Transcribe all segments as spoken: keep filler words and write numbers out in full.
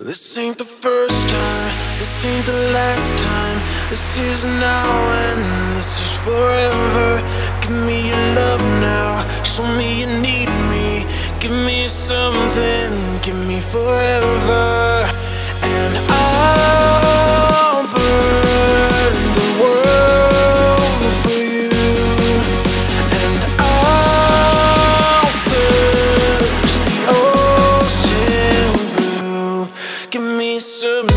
This ain't the first time, this ain't the last time. This is now and this is forever. Give me your love now, show me you need me. Give me something, give me forever. And I'll burn the world for you. And I'll search the ocean blue. Give me something.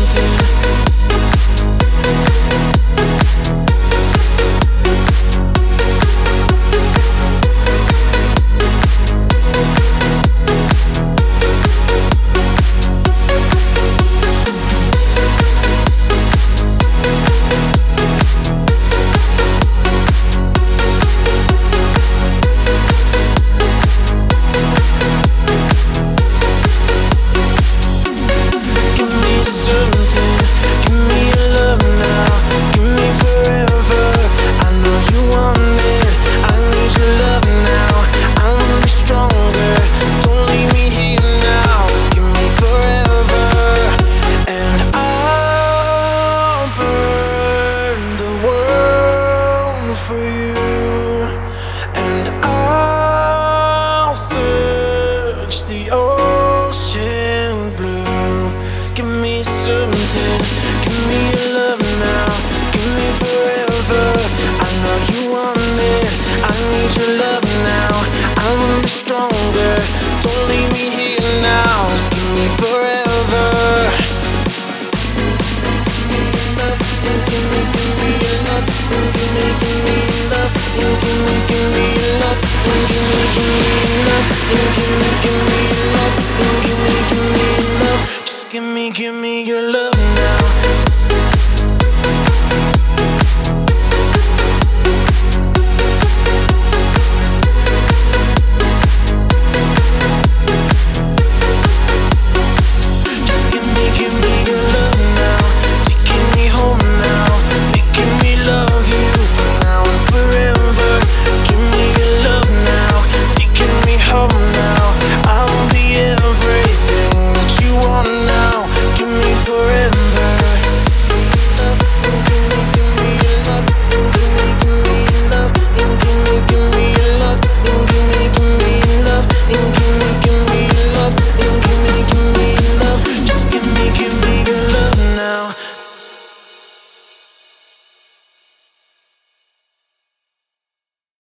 For you, and I'll search the ocean blue. Give me something, give me your love now, give me forever. I know you want it, I need your love now. I will be stronger, don't leave me here now. Just give me forever. Give me, give me your love, give me, give me your love, give me, give me your love, give me, give me your love, give me, give me your love, give me, give me your love. Just give me, give me your love.